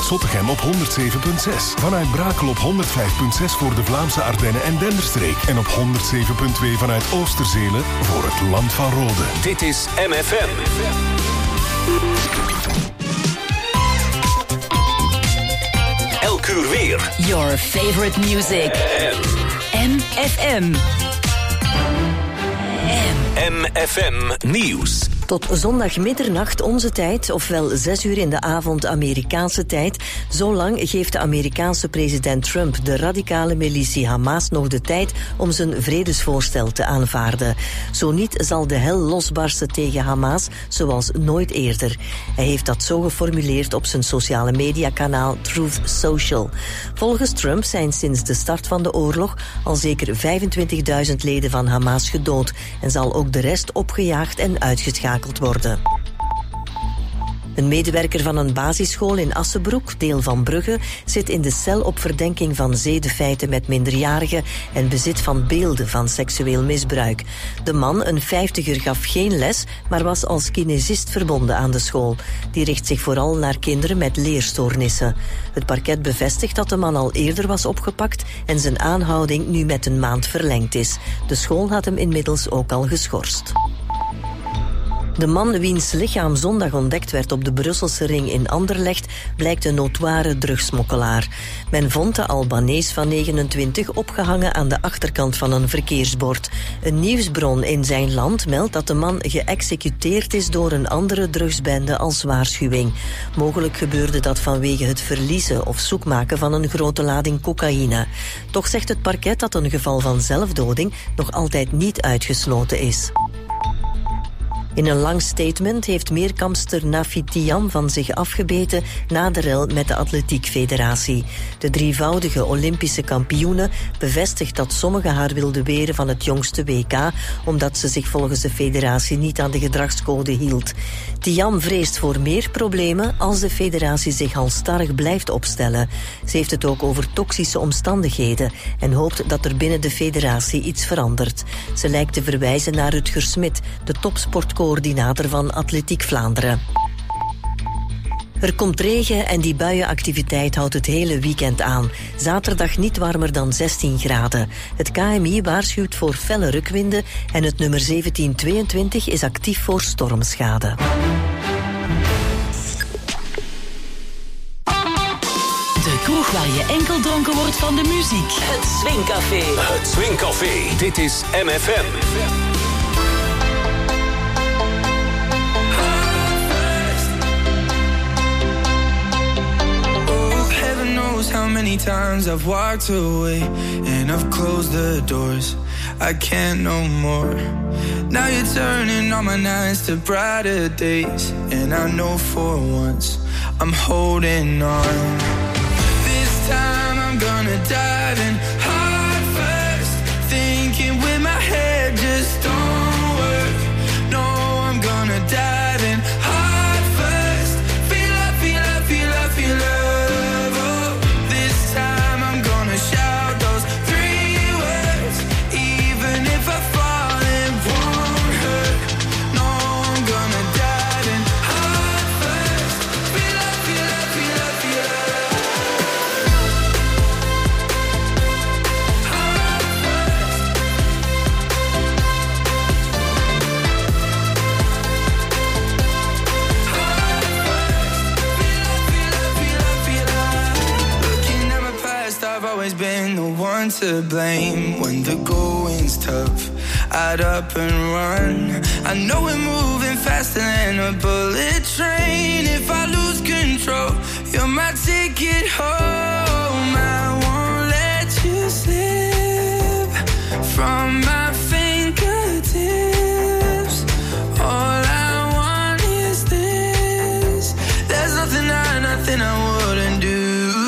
Zottegem op 107.6. Vanuit Brakel op 105.6 voor de Vlaamse Ardennen en Denderstreek. En op 107.2 vanuit Oosterzele voor het Land van Rode. Dit is MFM. Elk uur weer. Your favorite music. MFM. MFM Nieuws. Tot zondag middernacht onze tijd, ofwel 6 uur in de avond Amerikaanse tijd. Zo lang geeft de Amerikaanse president Trump de radicale militie Hamas nog de tijd om zijn vredesvoorstel te aanvaarden. Zo niet zal de hel losbarsten tegen Hamas zoals nooit eerder. Hij heeft dat zo geformuleerd op zijn sociale mediakanaal Truth Social. Volgens Trump zijn sinds de start van de oorlog al zeker 25.000 leden van Hamas gedood en zal ook de rest opgejaagd en uitgeschakeld worden. Een medewerker van een basisschool in Assenbroek, deel van Brugge, zit in de cel op verdenking van zedenfeiten met minderjarigen en bezit van beelden van seksueel misbruik. De man, een 50er, gaf geen les, maar was als kinesist verbonden aan de school. Die richt zich vooral naar kinderen met leerstoornissen. Het parket bevestigt dat de man al eerder was opgepakt en zijn aanhouding nu met een maand verlengd is. De school had hem inmiddels ook al geschorst. De man wiens lichaam zondag ontdekt werd op de Brusselse ring in Anderlecht blijkt een notoire drugsmokkelaar. Men vond de Albanees van 29 opgehangen aan de achterkant van een verkeersbord. Een nieuwsbron in zijn land meldt dat de man geëxecuteerd is door een andere drugsbende als waarschuwing. Mogelijk gebeurde dat vanwege het verliezen of zoekmaken van een grote lading cocaïne. Toch zegt het parket dat een geval van zelfdoding nog altijd niet uitgesloten is. In een lang statement heeft meerkampster Nafi Thiam van zich afgebeten na de rel met de Atletiek Federatie. De drievoudige Olympische kampioene bevestigt dat sommigen haar wilden weren van het jongste WK, omdat ze zich volgens de federatie niet aan de gedragscode hield. Thiam vreest voor meer problemen als de federatie zich halsstarrig blijft opstellen. Ze heeft het ook over toxische omstandigheden en hoopt dat er binnen de federatie iets verandert. Ze lijkt te verwijzen naar Rutger Smit, de topsportcoördinator van Atletiek Vlaanderen. Er komt regen en die buienactiviteit houdt het hele weekend aan. Zaterdag niet warmer dan 16 graden. Het KMI waarschuwt voor felle rukwinden en het nummer 1722 is actief voor stormschade. De kroeg waar je enkel dronken wordt van de muziek. Het Swingcafé. Het Swingcafé. Dit is MFM. How many times I've walked away and I've closed the doors. I can't no more. Now you're turning all my nights to brighter days, and I know for once I'm holding on. This time I'm gonna dive in heart first, thinking with my head just don't work. No, I'm gonna dive in heart first. Feel love, feel love, feel love, feel love. Shout those 3 words, even if I fall, it won't hurt. No, I'm gonna dive in heart first. Feel love, feel love, feel love, feel love. Heart first. Heart first. Feel love, feel love, feel love, feel love. Looking at my past, I've always been the one to blame. When the going's tough, I'd up and run. I know we're moving faster than a bullet train. If I lose control, you're my ticket home. I won't let you slip from my fingertips. All I want is this. There's nothing I wouldn't do.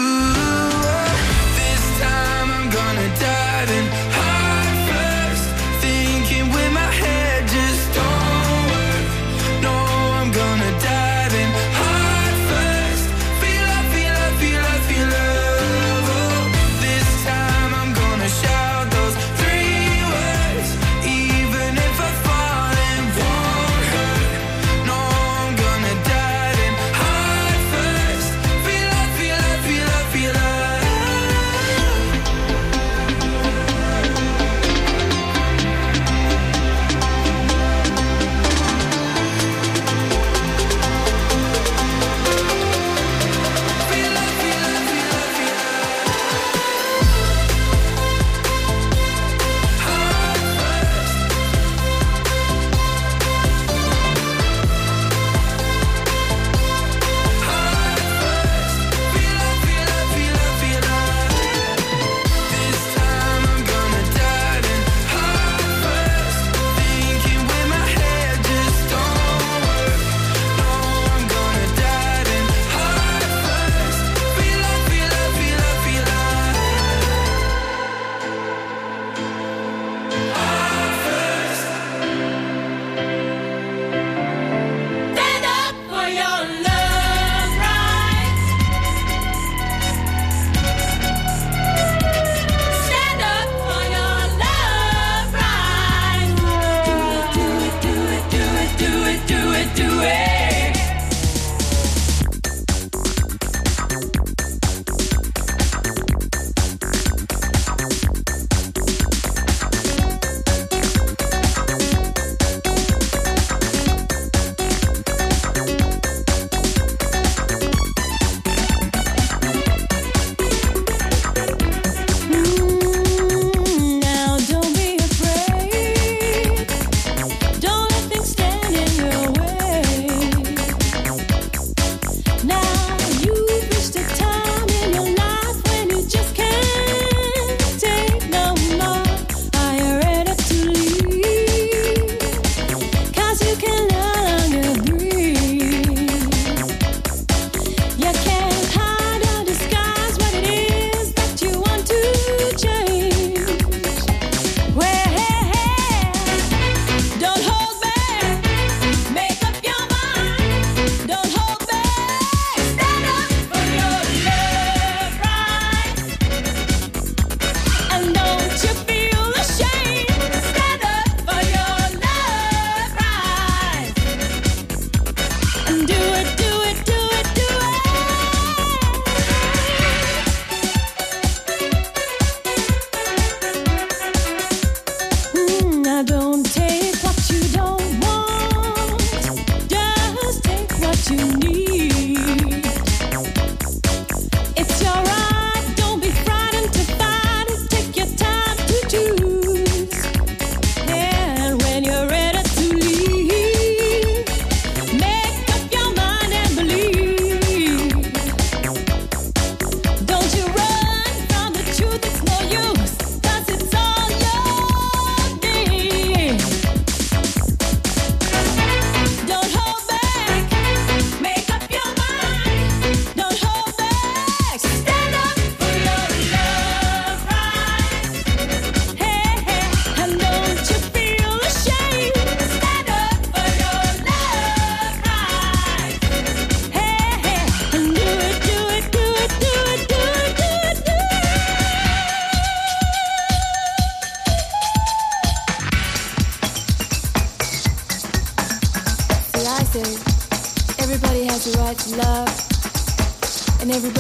Dive in heart first, thinking with my head just don't work. No, I'm gonna dive in heart first. Feel love, feel love, feel love, feel love. Oh, this time I'm gonna shout those 3 words.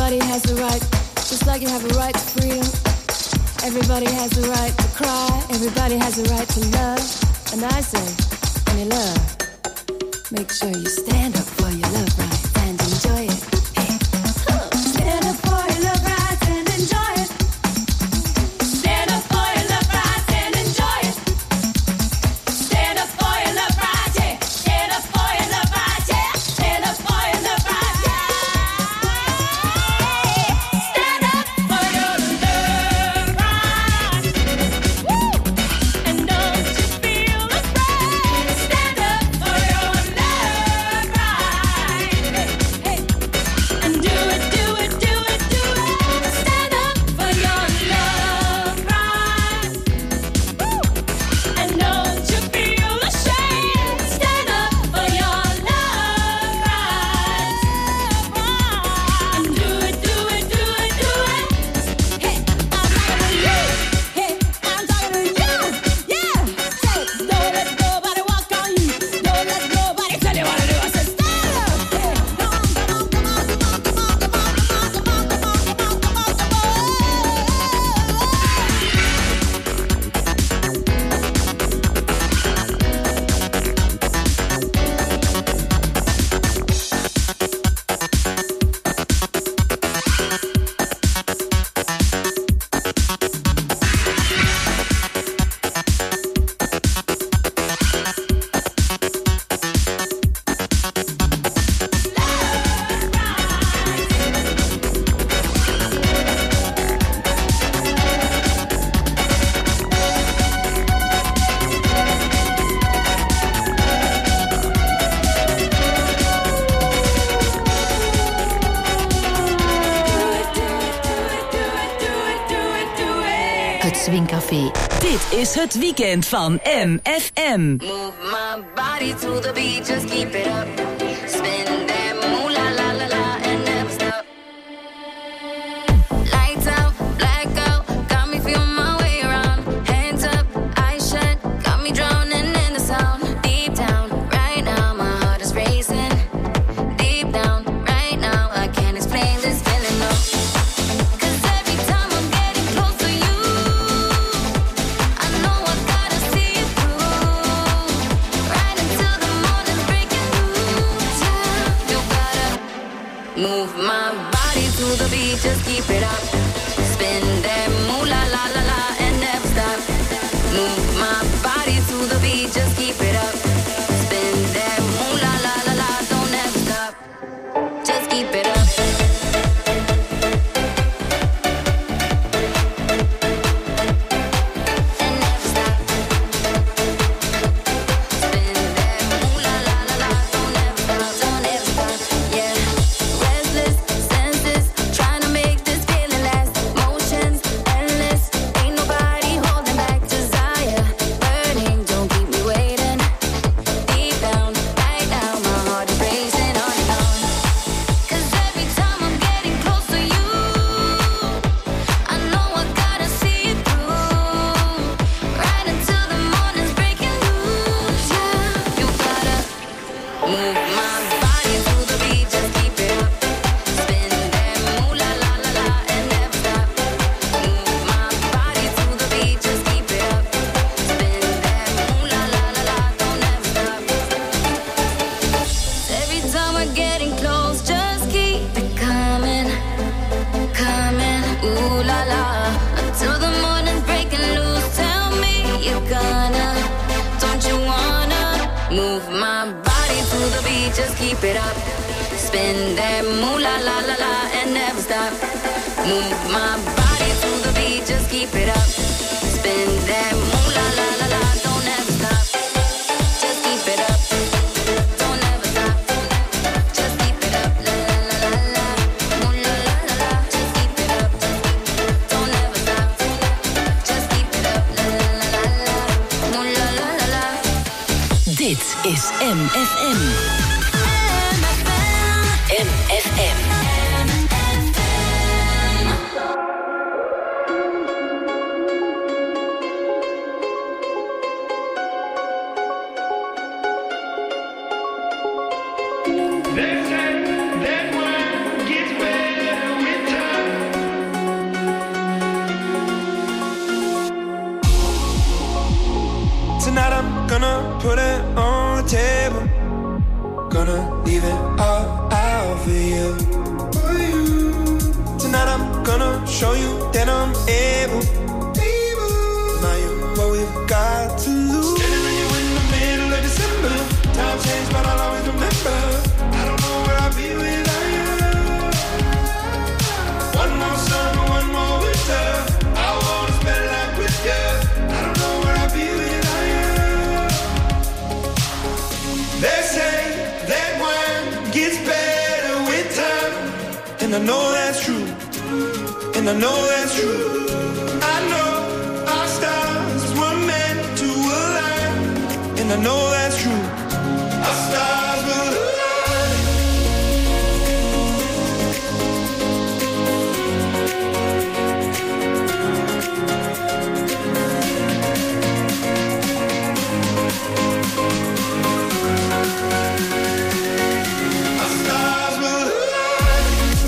Everybody has the right, just like you have a right to freedom. Everybody has the right to cry. Everybody has the right to love. And I say, when you love, make sure you stand up for your love rights and enjoy it. Hey. Stand up for your love rights and enjoy it. Stand up for your love rights and enjoy it. Stand up for your love rights, yeah. Stand up for your love rights, yeah. Stand up for your love rights, yeah. Stand up for your love rights. Woo! And don't you feel afraid? Stand up for your love rights. Hey. And do it, do it, do it, do it. Stand up for your love rights. Woo! And don't you feel ashamed? Stand up for your love rights. And do it, do it, do it, do it. Hey, I'm talking to you. Hey, I'm talking to you. Yeah. Say, don't let nobody walk on you. Don't let nobody tell you what to do. I said, stand up. Hey, come on, come on, come on, come on, come on, come on, come on, come on, come on, Het Swingcafé. Dit is het weekend van MFM. Move my body to the beat, just keep it up. Spin that moolah la la la and never stop. Lights out, blackout, got me feeling my way around. Hands up, eyes shut, got me drowning in the sound. Deep down, right now, my heart is racing. Deep down, right now, I can't explain this feeling, no. 'Cause every time I'm getting close to you, I know I gotta see it through. Right until the morning's breaking loose, yeah. You gotta move my body to the beat, just keep it up. Spin that moolah la la la and never stop. Move my body to the beat, just keep it up. Spin that moolah la la la, don't ever stop. Just keep it up. And never stop. Spin that moolah la la la, don't ever stop, don't ever stop. Yeah. Restless senses, trying to make this feeling last. Motions endless, ain't nobody holding back. Desire burning, don't keep me waiting. Deep down, right now, my heart is racing on and on. 'Cause every time I'm getting close to you, I know I gotta see it through. Right until the morning's breaking loose, yeah. You gotta move my body to the beat, just keep it up. Spin that moolah la la la and never stop. Move my body to the beat, just keep it up. Spin that moolah la la la, don't ever stop. Every time we're getting close, just keep it coming, coming. Ooh la la, until the morning's breaking loose. Tell me you're gonna, don't you wanna move my body to the beat, just keep it up. Spin that moolah la la la and never stop. Move my body to the beat, just keep it up. Spin that moolah la la la, don't ever stop. Just keep it up. Don't ever stop. Just keep it up. La la la la la. Moolah la la la. Just keep it up. Don't ever stop. Just keep it up. La la la la la. Moolah la la la. Dit is MFM. MFM. They say that wine gets better with show you that I'm able. Now you're what we've got to lose. Standing with you in the middle of December. Time changed, but I'll always remember. I don't know where I'll be without you. One more summer, one more winter. I wanna spend life with you. I don't know where I'll be without you. They say that wine gets better with time, and I know that's true. And I know that's true. I know our stars were meant to align, and I know that's true. Our stars will align. Our stars will align.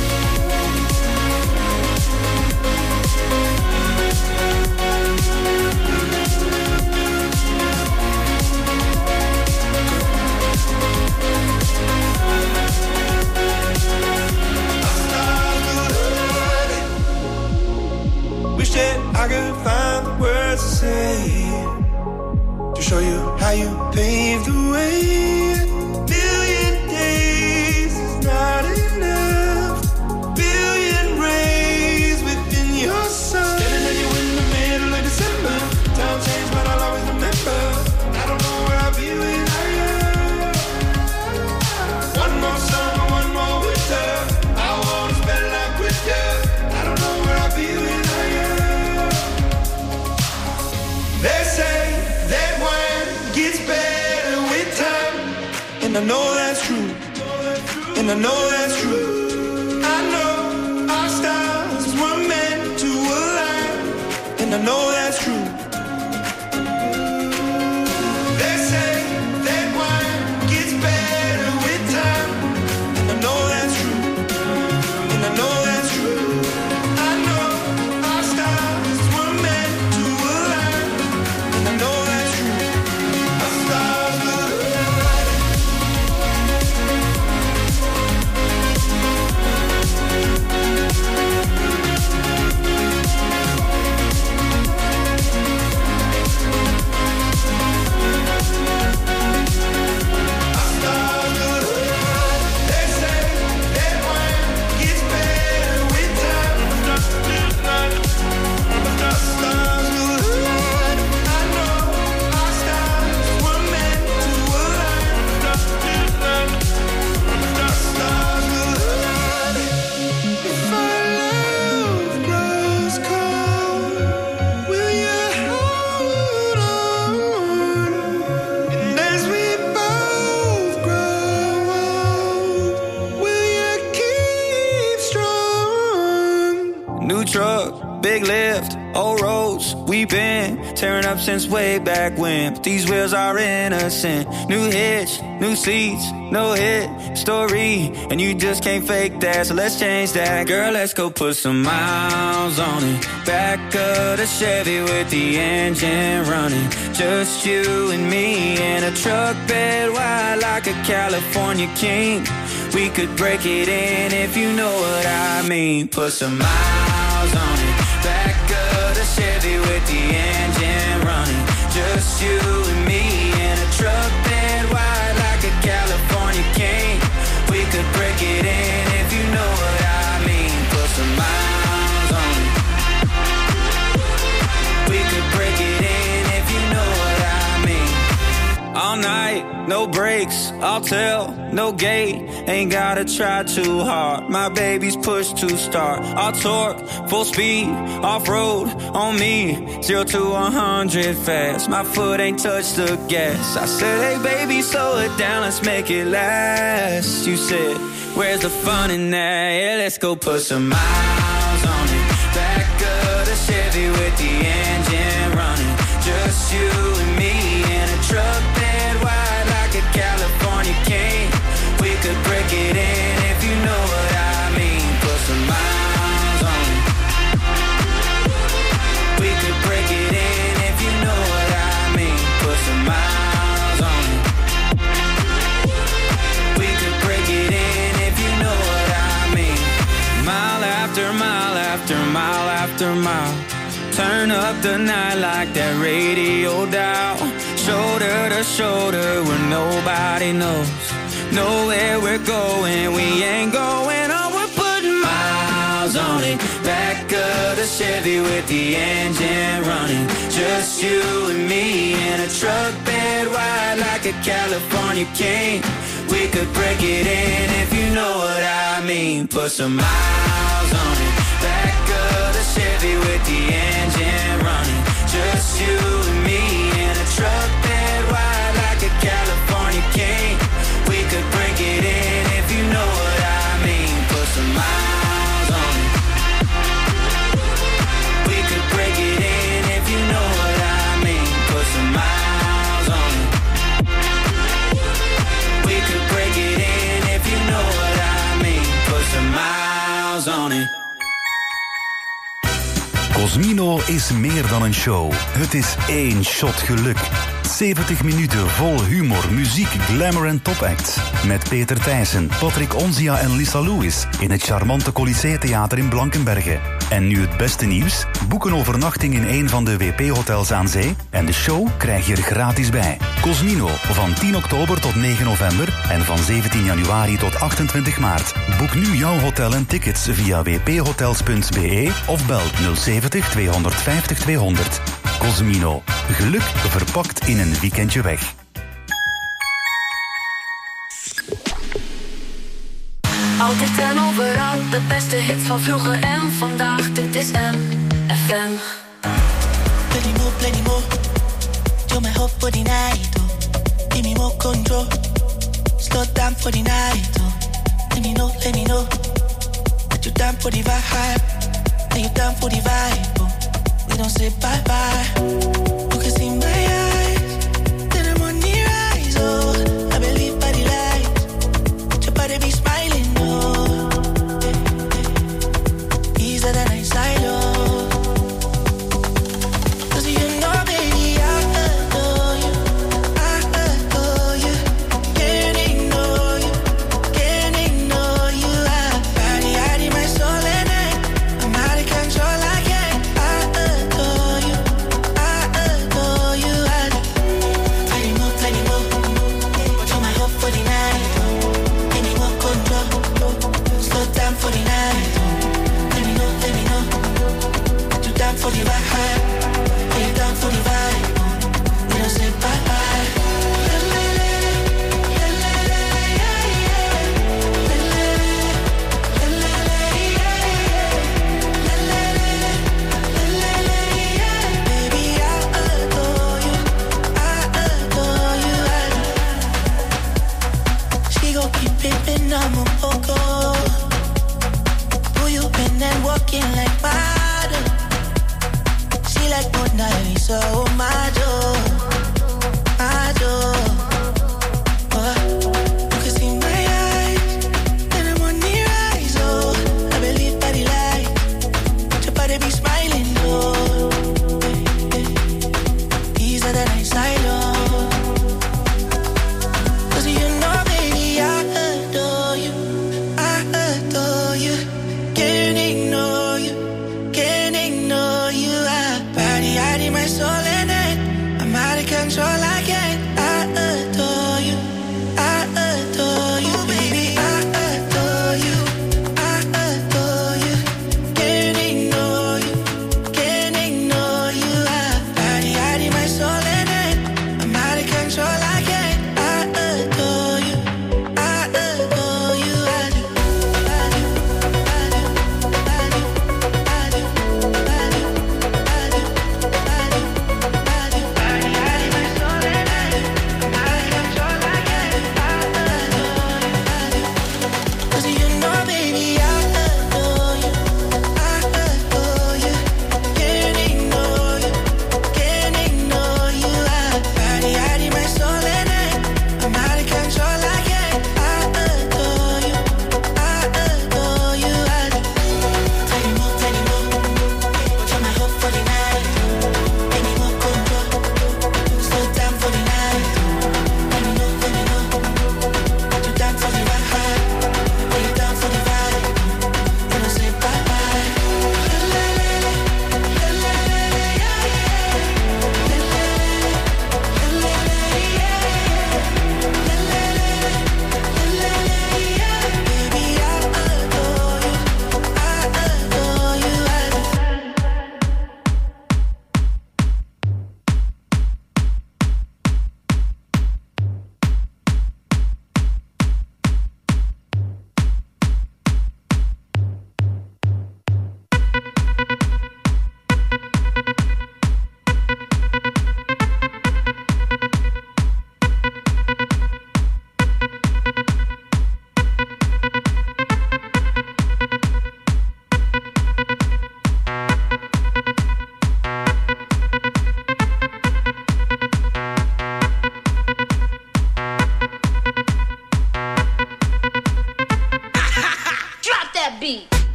Wish that I could find the words to say to show you how you paved the way. Billion days is not enough. Billion rays within your sun. Standing at you in the middle of December. Time changed, but I'll always remember. I don't know where I'll be without you. One more summer, one more winter. I wanna spend life with you. I don't know where I'll be without you. They say that wine gets better with time, and I know that's true. And I know that's true. I know our stars were meant to align, and I know that's true. They say that wine gets better with time, and I know that's true. And I know that's true. I know our stars were meant to align, and I know that's true. Our stars will align. Our stars will align. They say that wine gets better with time. Our stars will align. I know our stars were meant to align. Our stars will align. If our love grows cold, will you hold on? And as we both grow old, will you keep strong? New truck, big lift, old roads. We've been tearing up since way back when. But these wheels are innocent. New hitch, new seats, no hit story. And you just can't fake that, so let's change that. Girl, let's go put some miles on it. Back of the Chevy with the engine running. Just you and me in a truck bed wide like a California king. We could break it in if you know what I mean. Put some miles on it. Back of the Chevy with the engine running. Just you and me in a truck bed wide like a California king. We could break it in if you know what I mean. Put some miles on it. We could break it in if you know what I mean. All night, no breaks, I'll tell, no gate. Ain't gotta try too hard, my baby's push to start. I'll torque, full speed, off-road, on me. 0 to 100 fast, my foot ain't touched the gas. I said, hey baby, slow it down, let's make it last. You said, where's the fun in that? Yeah, let's go put some miles on it. Back of the Chevy with the engine running. Just you and me in a truck bed wide like a California king. We could break it in if you know what I mean. Put some miles on it. We could break it in if you know what I mean. Put some miles on it. We could break it in if you know what I mean. Mile after mile after mile. Turn up the night like that radio dial. Shoulder to shoulder where nobody knows. Know where we're going, we ain't going on. We're putting miles on it. Back of the Chevy with the engine running. Just you and me in a truck bed wide like a California king. We could break it in if you know what I mean. Put some miles on it. Back of the Chevy with the engine running. Just you and me in a truck bed wide like a California king. We could break it in if you know what I mean. Put some miles on it. We could break it in if you know what I mean. Put some miles on it. We could break it in if you know what I mean. Put some miles on it. Cosmino is meer dan een show. Het is één shot geluk. 70 minuten vol humor, muziek, glamour en topacts. Met Peter Thijssen, Patrick Onzia en Lisa Lewis in het charmante Colisée Theater in Blankenberge. En nu het beste nieuws. Boek een overnachting in een van de WP-hotels aan zee en de show krijg je er gratis bij. Cosmino, van 10 oktober tot 9 november en van 17 januari tot 28 maart. Boek nu jouw hotel en tickets via wphotels.be of bel 070 250 200. Cosmino, geluk verpakt in een weekendje weg. Altijd en overal, de beste hits van vroeger en vandaag. Dit is MFM. Plenty more. You're my hope for the night, oh. Give me more control. Slow down for the night, oh. Let me know. That you down for the vibe. That you down for the vibe, oh. We don't say bye-bye. You can see my eyes. Then I'm on the rise, oh. I believe by the light. Your body be smiling, oh. Easier than I silo. You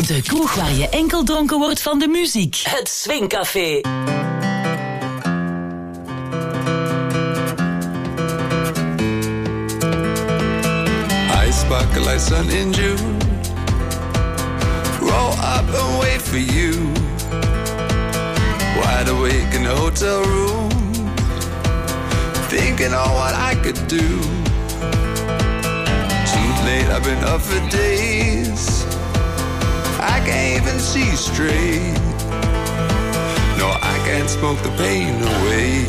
De kroeg waar je enkel dronken wordt van de muziek. Het Swingcafé. I sparkle like sun in June. Roll up and wait for you. Wide awake in the hotel room, thinking on what I could do. Too late, I've been up for days. I can't even see straight. No, I can't smoke the pain away.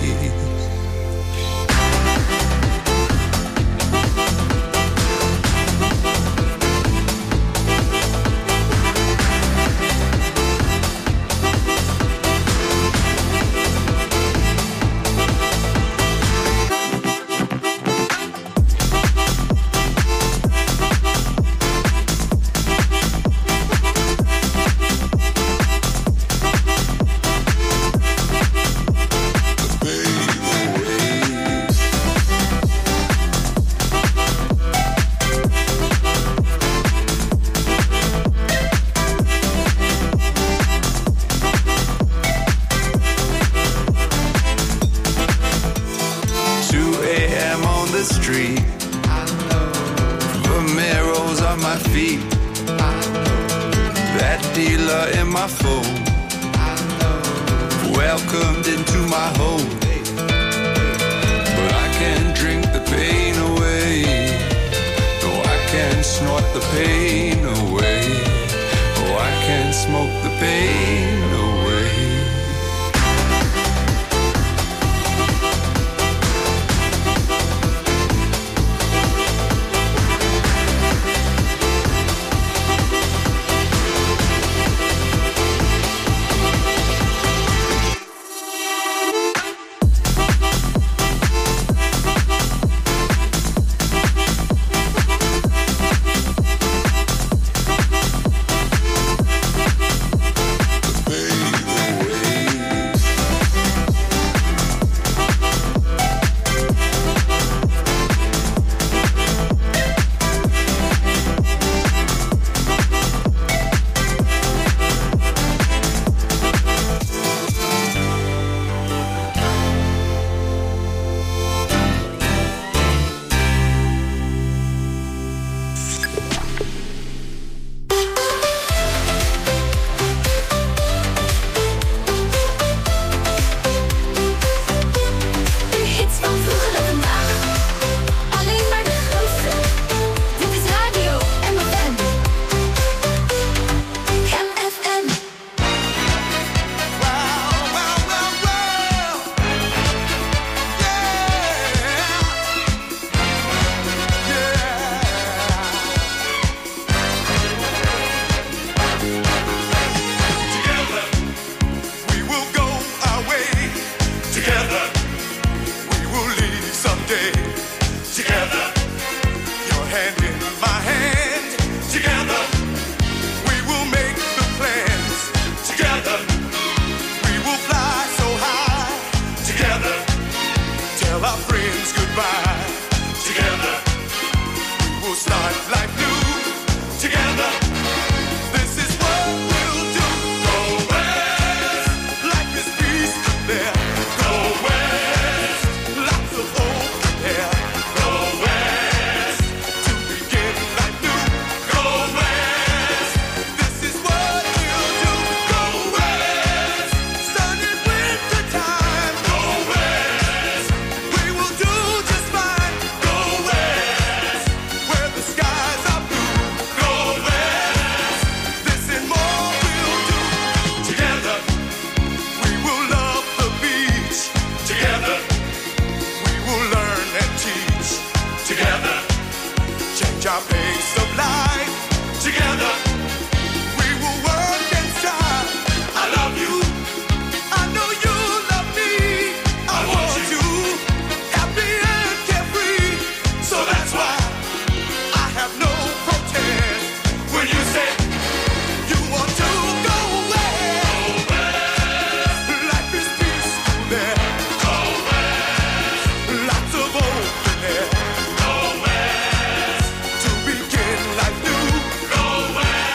2 a.m. on the street. Romero's on my feet. That dealer in my phone. Welcomed into my home. But I can't drink the pain away. No, I can't snort the pain away. Oh, I can't smoke the pain away. Go west.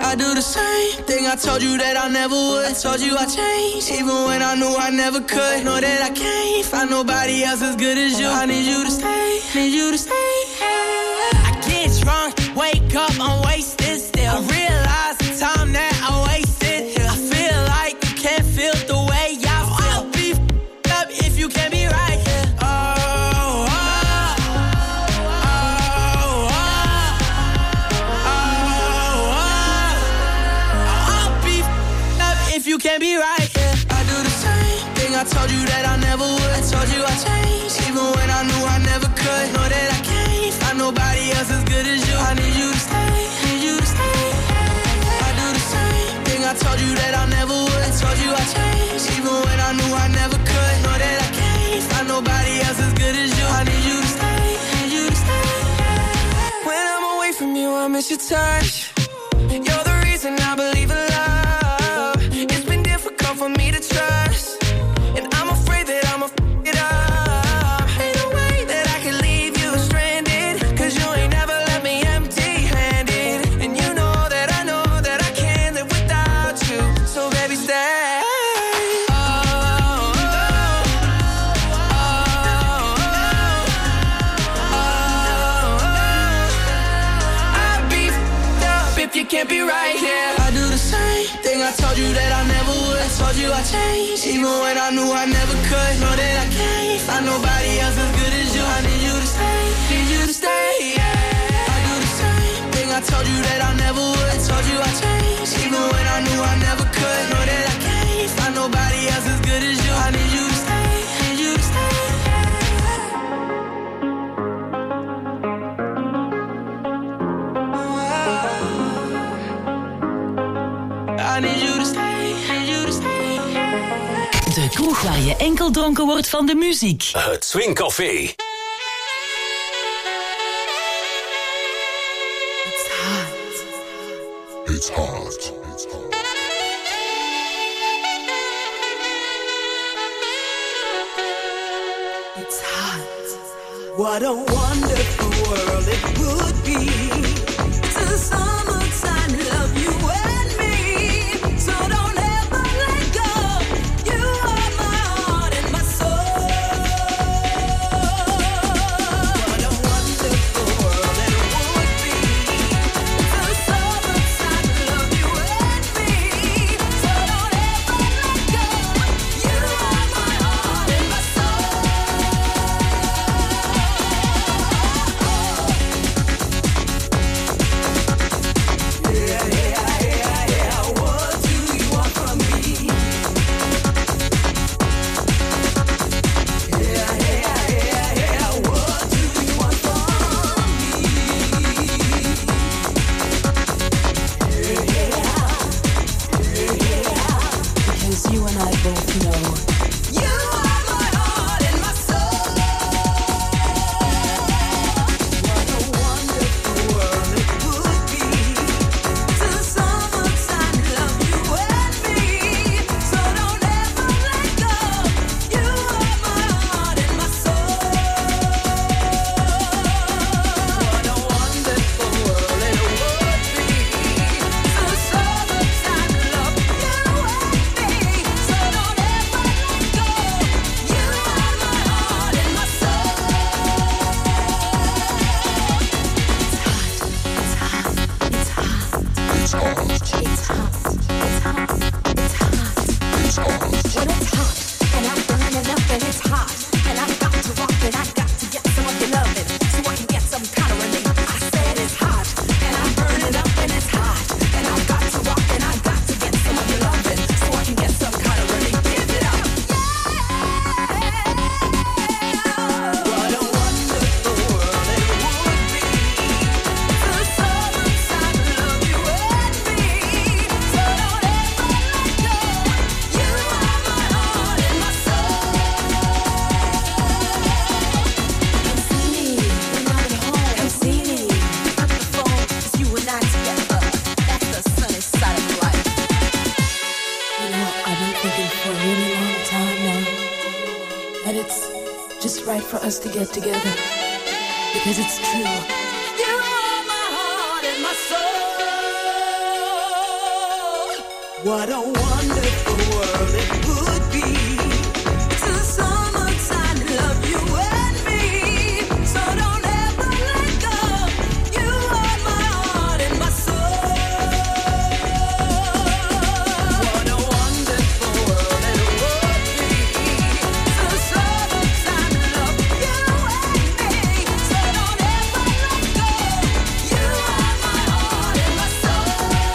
I do the same thing I told you that I never would. I told you I changed, even when I knew I never could. Know that I can't find nobody else as good as you. I need you to stay, need you to stay. I get drunk, wake up, I'm wasted still. I realize the time that I wasted here. I feel like you can't feel the way I feel. I'll be up if you can't be right here. You can't be right, yeah. I do the same thing I told you that I never would. I told you I changed, even when I knew I never could. Know that I can't find nobody else as good as you. I need you to stay, need you to stay. I do the same thing I told you that I never would. I told you I changed, even when I knew I never could. Know that I can't find nobody else as good as you. I need you to stay, need you to stay. When I'm away from you, I miss your touch. You're the reason I believe in love. For me to trust, and I'm afraid that I'ma f*** it up. Ain't no way that I can leave you stranded, 'cause you ain't never left me empty-handed. And you know that I can't live without you. So baby, stay. I'd be f***ed up if you can't be right here. I do the same thing I told you that I never would. I told you I changed, even when I knew I never could. Know that I can't find nobody else as good as you. I need you to stay, need you to stay, yeah. I do the same thing I told you that I never would. I told you I changed, even when I knew I never could. Know that I can't find nobody else as good as you. I need you to stay, need you to stay. I need you to stay, need you to stay. De kroeg waar je enkel dronken wordt van de muziek. Het Swing Café. It's hot. It's hot. It's hot. What a wonderful world it would be to summertime love you and me. So don't ever let go. You are my heart and my soul. What a wonderful world it would be to summertime love you and me. So don't ever let go. You are my heart and my soul. right for us to get together. Because it's true. You are my heart and my soul. What a wonderful world it would be to summertime love you and me. So don't ever let go. You are my heart and my soul. What a wonderful world it would be to summertime love you and me. So don't ever let go. You are my heart and my soul.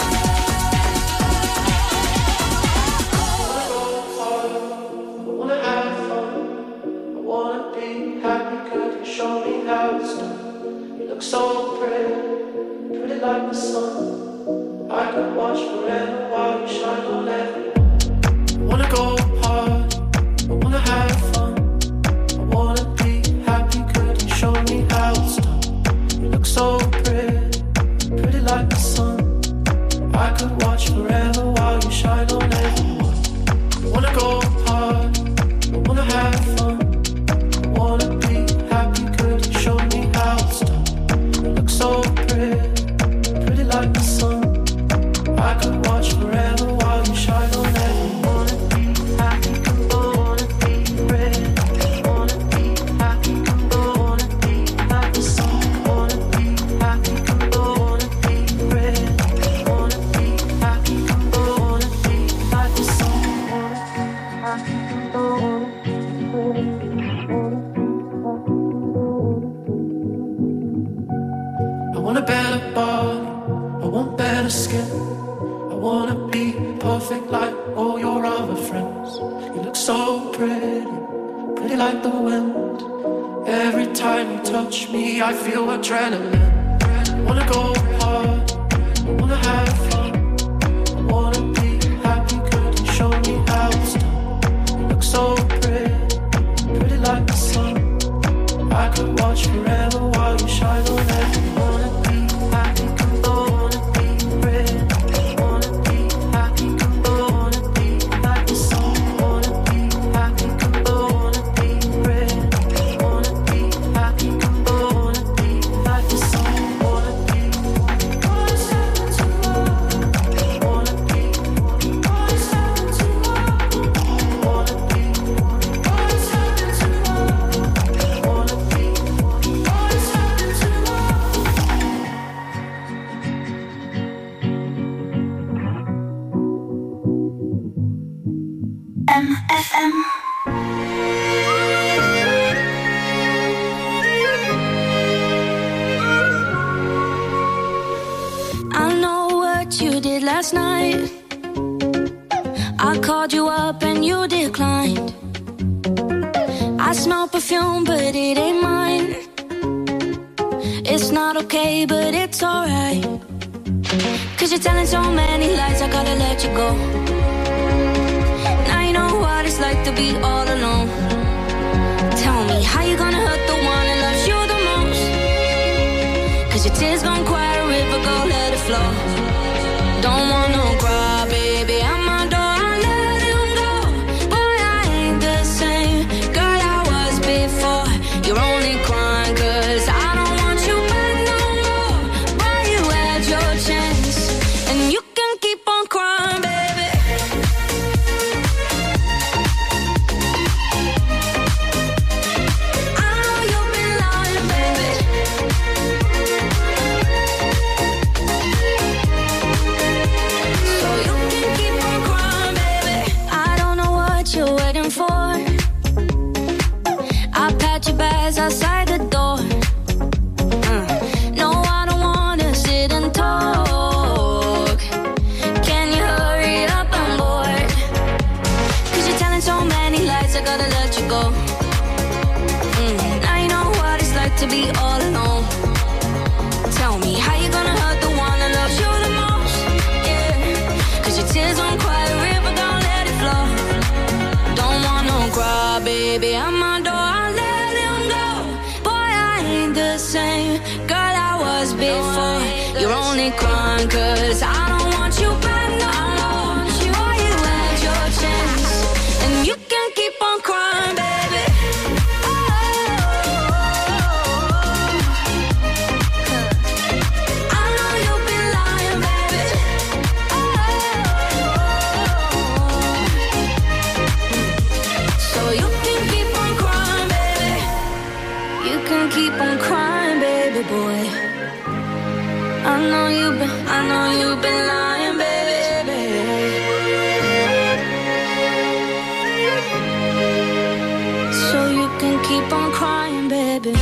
So pretty, pretty like the sun. I could watch forever while you shine on everyone. I wanna go hard, I wanna have fun. I wanna be happy, could you show me how it's done? You look so pretty, pretty like the sun. I could watch forever while you shine on everyone. I wanna go hard, I wanna have fun. I wanna be happy, could you show me how it's done? So pretty, pretty like the sun. I could watch forever while you shine on everyone. Wanna be happy, wanna be pretty. Wanna be happy, wanna be like the sun. Wanna be happy, wanna be pretty. Wanna be happy, wanna be like the sun. Wanna be happy, wanna be pretty. I want a better body, I want better skin. I wanna be perfect like all your other friends. You look so pretty, pretty like the wind. Every time you touch me, I feel adrenaline. I wanna go hard, I wanna have fun. I wanna be happy, could you show me how it's done? You look so pretty, pretty like the sun. I could watch forever while you shine on everyone. MFM. I know what you did last night. I called you up and you declined. I smell perfume, but it ain't mine. It's not okay, but it's alright. 'Cause you're telling so many lies, I gotta let you go. Now you know what it's like to be all alone. Tell me, how you gonna hurt the one that loves you the most? 'Cause your tears gon' quiet a river, go let it flow. Don't want no cry, baby, at my door, I let him go. Boy, I ain't the same girl I was before. You're only crying 'cause I don't want you back no more. Boy, you had your chance, and you can keep on crying, baby. I know you've been lying, baby. So you can keep on crying, baby. I don't know what you're waiting for. I packed your bags outside the door. No, I don't wanna sit and talk. Can you hurry up? I'm bored. 'Cause you're telling so many lies, I gotta let you go. Now you know what it's like to be all alone. Tell me, how you gonna hurt the one that loves you the most? Yeah, 'cause your tears won't quiet a river, don't let it flow. Don't want no cry, baby, at my door, I let him go. Boy, I ain't the same girl I was before. You're only crying 'cause I don't want you back no more. Boy, you had your chance, and you can keep on crying, baby. I know you've been lying, baby. know you've been lying, baby. So you can keep on crying, baby.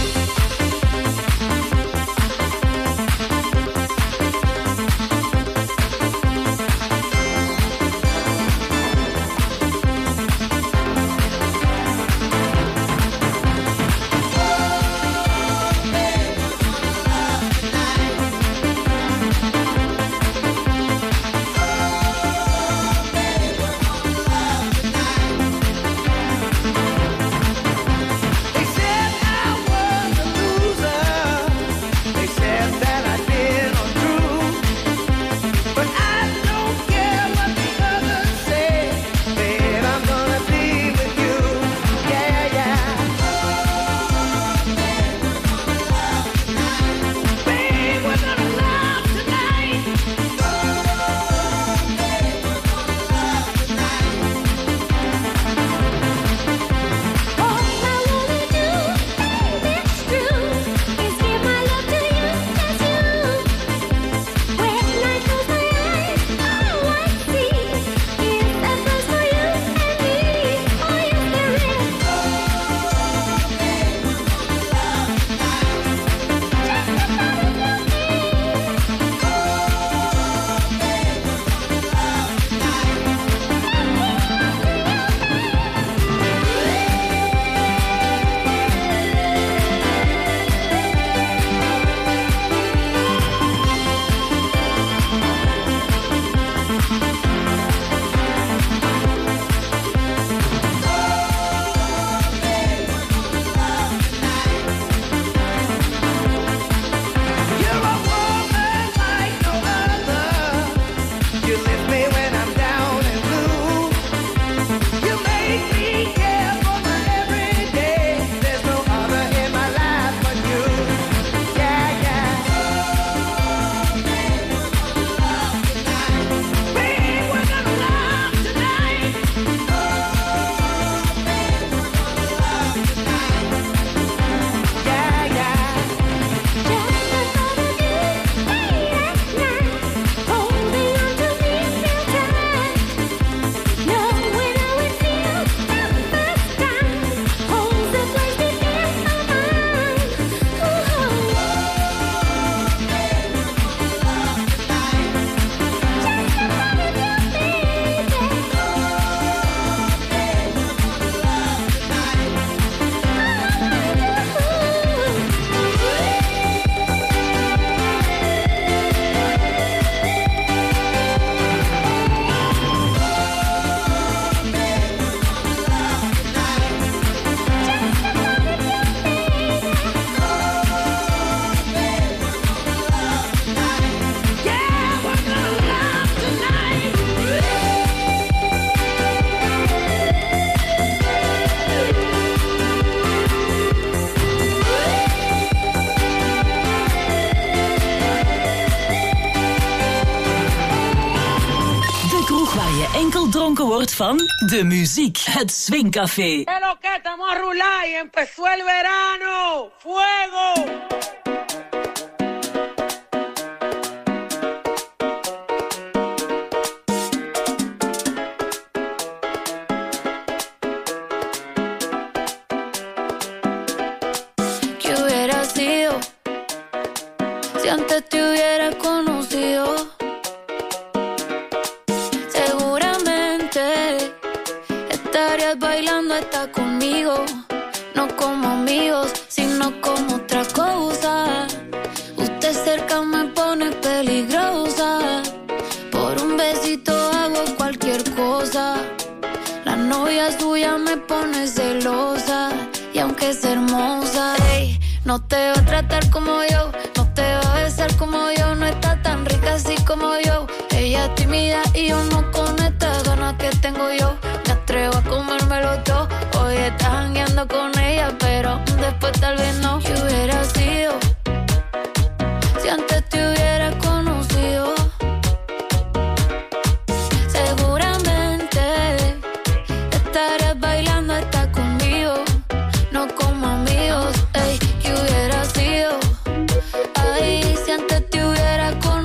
Dronken wordt van de muziek. Het Swingcafé. Es lo que estamos a rular y empezó el verano. ¡Fuego! ¿Qué hubiera sido si antes te hubiera conocido? Seguramente estarías bailando hasta conmigo, no como amigos, sino como otra cosa. Usted cerca me pone peligrosa, por un besito hago cualquier cosa. La novia suya me pone celosa, y aunque es hermosa, ey, no te va a tratar como yo, no te va a besar como yo, no está tan rica así como yo. Ella es tímida y yo no con estas ganas que tengo yo. Me atrevo a comérmelo todo. Hoy estás jangueando con ella, pero después tal vez no. ¿Qué hubiera sido si antes te hubiera conocido? Seguramente estarías bailando hasta conmigo, no como amigos. Ey, ¿qué hubiera sido? Ay, si antes te hubiera conocido?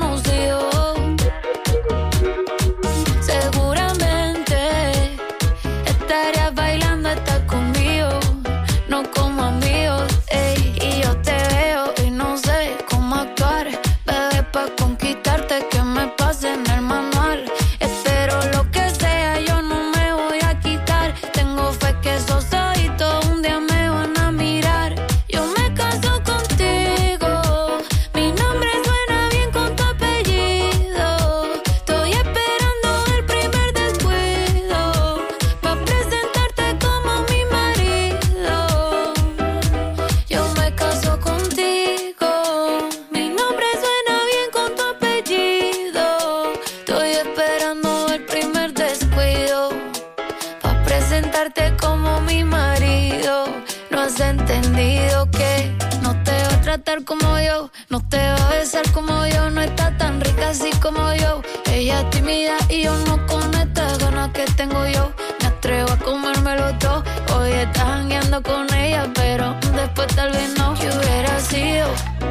presentarte que me pase en el manual. Espero lo que sea, yo no me voy a quitar. Tengo fe que esos ojitos un día me van a mirar. Yo me caso contigo, mi nombre suena bien con tu apellido. Estoy esperando el primer descuido pa' presentarte como mi marido. Yo me caso contigo, mi nombre suena bien con tu apellido. Estoy esperando el primer descuido pa' presentarte como mi marido. No has entendido que no te va a tratar como yo, no te va a besar como yo, no está tan rica así como yo. Ella es tímida y yo no con estas ganas que tengo yo. Me atrevo a comérmelo todo. Hoy estás jangueando con ella, pero después tal vez no. ¿Qué hubiera sido?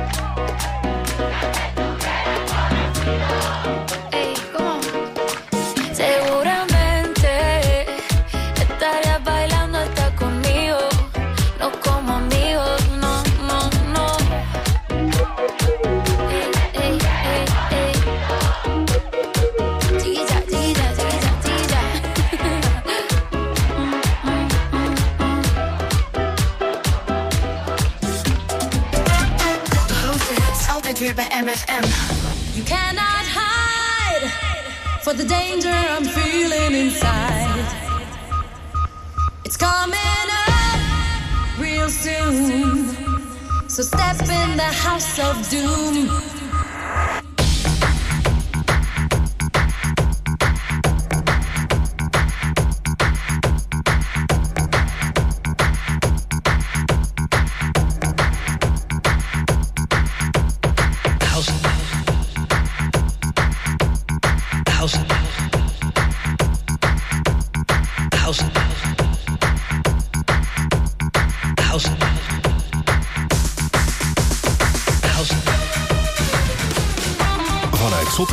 Ey, ¿cómo? Seguramente estarías bailando hasta conmigo. No como amigos, no, no, no. Ey, ey, ey, ey. Chiquilla, chiquilla, chiquilla, chiquilla. Altijd weer bij MFM. You cannot hide for the danger I'm feeling inside. It's coming up real soon. So step in the house of doom.